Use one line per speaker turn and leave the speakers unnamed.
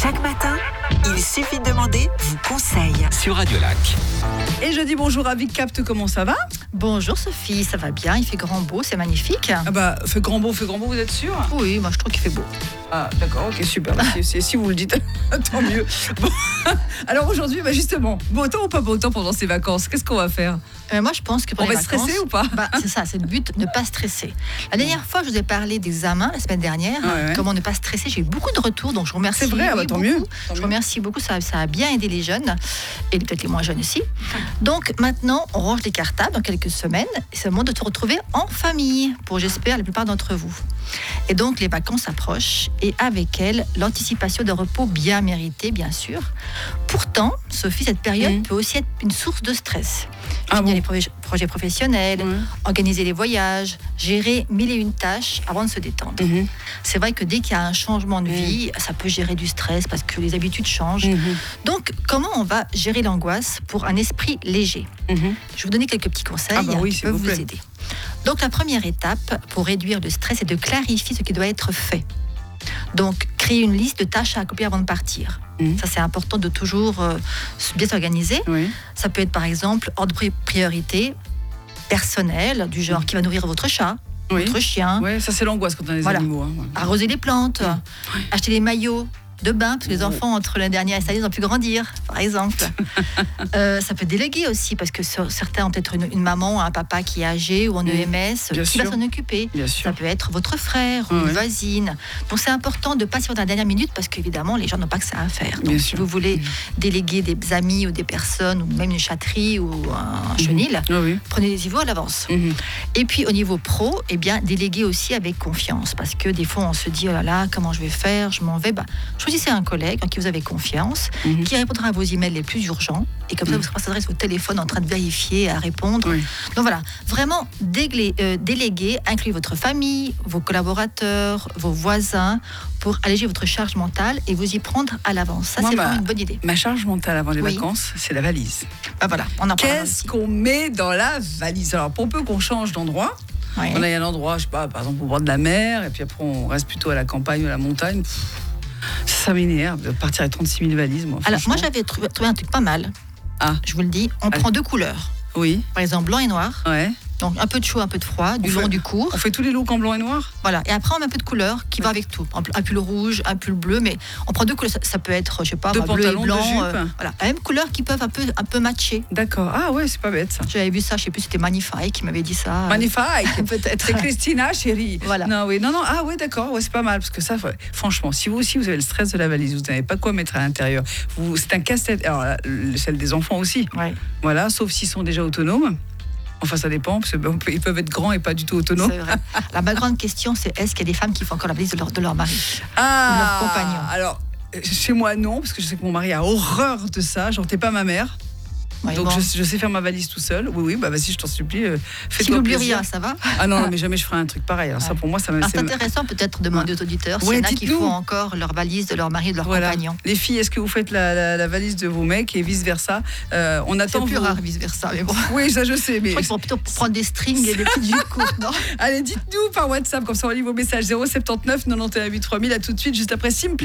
Chaque matin, il suffit de demander, vous conseille.
Sur Radio Lac.
Et je dis bonjour à Vic Capte, comment ça va?
Bonjour Sophie, ça va bien, il fait grand beau, c'est magnifique.
Ah bah, fait grand beau, vous êtes sûr?
Oui, moi je trouve qu'il fait beau.
Ah d'accord, ok, super, si vous le dites, tant mieux. Bon. Alors aujourd'hui, justement, beau temps ou pas beau temps pendant ces vacances? Qu'est-ce qu'on va faire?
Moi je pense que
on va stresser ou pas?
C'est ça, c'est le but, ne pas stresser. La dernière fois, je vous ai parlé d'examen, la semaine dernière, comment ne pas stresser, j'ai eu beaucoup de retours, donc je vous remercie.
C'est vrai, tant mieux.
Je vous remercie beaucoup, ça a bien aidé les jeunes, et peut-être les moins jeunes aussi. Donc maintenant, on range les cartables dans quelques semaines, et c'est le moment de se retrouver en famille, pour j'espère la plupart d'entre vous. Et donc les vacances approchent, et avec elles, l'anticipation de repos bien mérité, bien sûr. Pourtant, Sophie, cette période peut aussi être une source de stress. Les projets professionnels, organiser les voyages, gérer 1001 tâches avant de se détendre. C'est vrai que dès qu'il y a un changement de vie, ça peut gérer du stress parce que les habitudes changent. Donc, comment on va gérer l'angoisse pour un esprit léger? Je vais vous donner quelques petits conseils qui peuvent vous aider. Donc, la première étape pour réduire le stress est de clarifier ce qui doit être fait. Donc, créer une liste de tâches à accomplir avant de partir. Ça, c'est important de toujours bien s'organiser. Ça peut être, par exemple, ordre de priorité personnel, du genre qui va nourrir votre chat, votre chien.
Oui, ça, c'est l'angoisse quand on a des animaux.
Arroser les plantes, acheter les maillots de bain, parce que les enfants, entre l'année dernière et cette année, ils ont pu grandir, par exemple. Ça peut déléguer aussi, parce que certains ont peut-être une maman ou un papa qui est âgé ou en EMS, qui va s'en occuper. Ça peut être votre frère ou une voisine. Donc c'est important de ne pas se faire dans la dernière minute, parce qu'évidemment, les gens n'ont pas que ça à faire. Donc si vous voulez déléguer des amis ou des personnes, ou même une chatterie ou un chenil, prenez-les-y à l'avance. Et puis au niveau pro, déléguer aussi avec confiance, parce que des fois on se dit, oh là là, comment je vais faire, je m'en vais. Choisissez un collègue en qui vous avez confiance, qui répondra à vos emails les plus urgents, et comme ça vous serez pas s'adresser au téléphone en train de vérifier, à répondre. Donc voilà, vraiment déléguer, incluez votre famille, vos collaborateurs, vos voisins, pour alléger votre charge mentale et vous y prendre à l'avance. Ça, c'est vraiment une bonne idée.
Ma charge mentale avant les vacances, c'est la valise.
Voilà, on en parle.
Qu'est-ce qu'on met dans la valise? Alors, pour peu qu'on change d'endroit, on a un endroit, je sais pas, par exemple au bord de la mer, et puis après on reste plutôt à la campagne ou à la montagne. Ça m'énerve de partir avec 36 000 valises, moi.
Alors, moi, j'avais trouvé un truc pas mal. Je vous le dis. On prend 2 couleurs. Par exemple, blanc et noir. Donc, un peu de chaud, un peu de froid, du long, du court.
On fait tous les looks en blanc et noir? Voilà.
Et après, on met un peu de couleur qui va avec tout. Un pull rouge, un pull bleu, mais on prend 2 couleurs. Ça peut être, je sais pas, bleu et blanc. Voilà. La même couleur qui peuvent un peu matcher.
D'accord. Ah ouais, c'est pas bête, ça.
J'avais vu ça, je sais plus, c'était Magnifique qui m'avait dit ça.
Magnifique
peut-être.
C'est Christina, chérie.
Voilà.
Non. Ah ouais, d'accord. Ouais, c'est pas mal. Parce que ça, franchement, si vous aussi, vous avez le stress de la valise, vous n'avez pas quoi mettre à l'intérieur. C'est un casse-tête. Alors, celle des enfants aussi. Voilà, sauf s'ils sont déjà autonomes. Enfin, ça dépend, parce qu'ils peuvent être grands et pas du tout autonomes.
C'est vrai. Ma grande question, c'est est-ce qu'il y a des femmes qui font encore la valise de leur mari, de leur compagnon?
Alors, chez moi, non, parce que je sais que mon mari a horreur de ça. J'en t'ai pas ma mère. Donc je sais faire ma valise tout seul. Oui, vas-y, je t'en supplie.
Si tu n'oublies rien, ça va?
Ah non, mais jamais je ferai un truc pareil. Alors ça, pour moi, ça m'a.
C'est intéressant peut-être de demander aux auditeurs s'il y en a qui font encore leur valise de leur mari et de leur compagnon.
Les filles, est-ce que vous faites la valise de vos mecs et vice versa? On attend.
C'est plus rare vice versa, mais bon.
Oui, ça je sais, mais.
Je crois qu'ils vont plutôt prendre des strings et des petites jupes courtes, non?
Allez, dites-nous par WhatsApp, comme ça on lit vos messages. 079 91 8 3000. À tout de suite, juste après Simple.